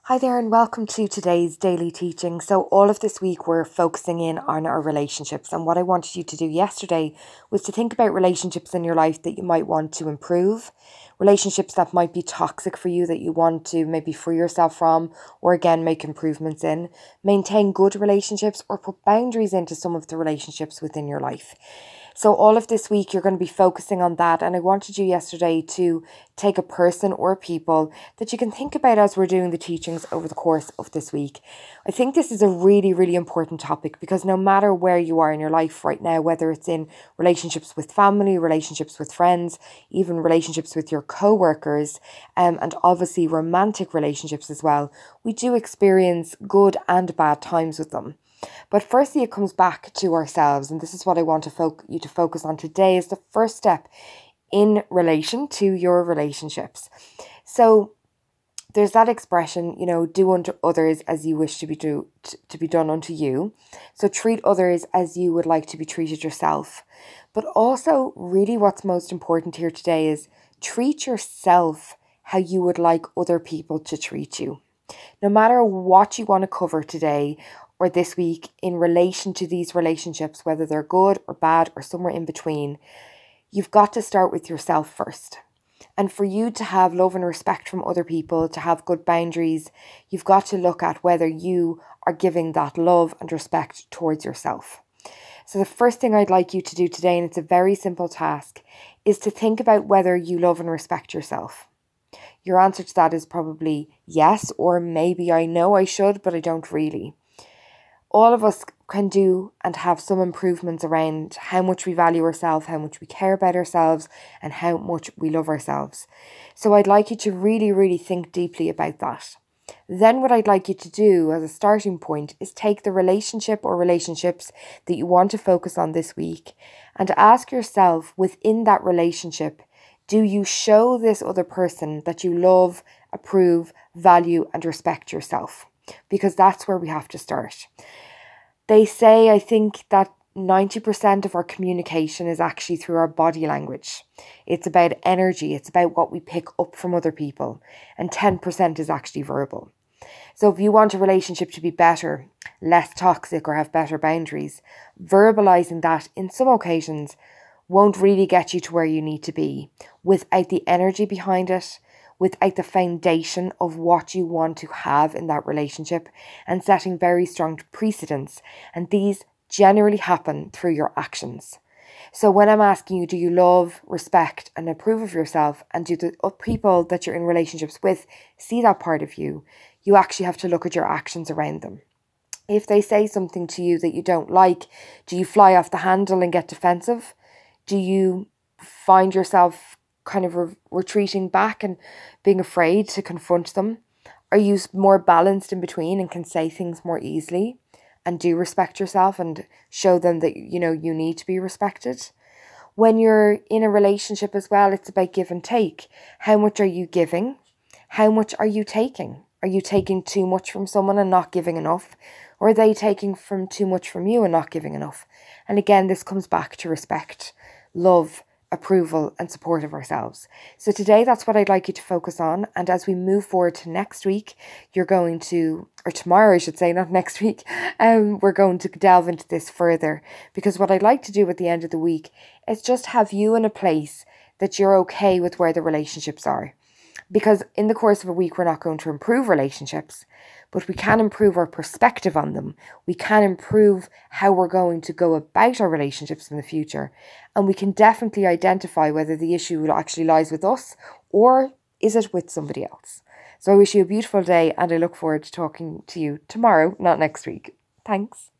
Hi there, and welcome to today's daily teaching. So, all of this week, we're focusing in on our relationships. And what I wanted you to do yesterday was to think about relationships in your life that you might want to improve, relationships that might be toxic for you that you want to maybe free yourself from, or again, make improvements in, maintain good relationships, or put boundaries into some of the relationships within your life. So, all of this week, you're going to be focusing on that. And I wanted you yesterday to take a person or people that you can think about as we're doing the teachings over the course of this week. I think this is a really, really important topic because no matter where you are in your life right now, whether it's in relationships with family, relationships with friends, even relationships with your co-workers, and obviously romantic relationships as well, we do experience good and bad times with them. But firstly, it comes back to ourselves, and this is what I want you to focus on today is the first step in relation to your relationships. So there's that expression, do unto others as you wish to be done unto you. So treat others as you would like to be treated yourself. But also, really, what's most important here today is treat yourself how you would like other people to treat you. No matter what you want to cover today or this week in relation to these relationships, whether they're good or bad or somewhere in between, you've got to start with yourself first. And for you to have love and respect from other people, to have good boundaries, you've got to look at whether you are giving that love and respect towards yourself. So the first thing I'd like you to do today, and it's a very simple task, is to think about whether you love and respect yourself. Your answer to that is probably yes, or maybe I know I should, but I don't really. All of us can do and have some improvements around how much we value ourselves, how much we care about ourselves, and how much we love ourselves. So I'd like you to really, really think deeply about that. Then what I'd like you to do as a starting point is take the relationship or relationships that you want to focus on this week and ask yourself within that relationship, do you show this other person that you love, approve, value, and respect yourself? Because that's where we have to start. They say, I think, that 90% of our communication is actually through our body language. It's about energy, it's about what we pick up from other people, and 10% is actually verbal. So if you want a relationship to be better, less toxic, or have better boundaries, verbalizing that in some occasions won't really get you to where you need to be without the energy behind it, without the foundation of what you want to have in that relationship, and setting very strong precedents. And these generally happen through your actions. So when I'm asking you, do you love, respect, and approve of yourself, and do the people that you're in relationships with see that part of you, you actually have to look at your actions around them. If they say something to you that you don't like, do you fly off the handle and get defensive? Do you find yourself kind of retreating back and being afraid to confront them? Are you more balanced in between and can say things more easily and do respect yourself and show them that you need to be respected? When you're in a relationship as well, it's about give and take. How much are you giving? How much are you taking? Are you taking too much from someone and not giving enough? Or are they taking from too much from you and not giving enough? And again, this comes back to respect, love, approval, and support of ourselves. So today, that's what I'd like you to focus on. And as we move forward to next week, or tomorrow, I should say, not next week, we're going to delve into this further. Because what I'd like to do at the end of the week is just have you in a place that you're okay with where the relationships are. Because in the course of a week, we're not going to improve relationships, but we can improve our perspective on them. We can improve how we're going to go about our relationships in the future. And we can definitely identify whether the issue actually lies with us or is it with somebody else. So I wish you a beautiful day and I look forward to talking to you tomorrow, not next week. Thanks.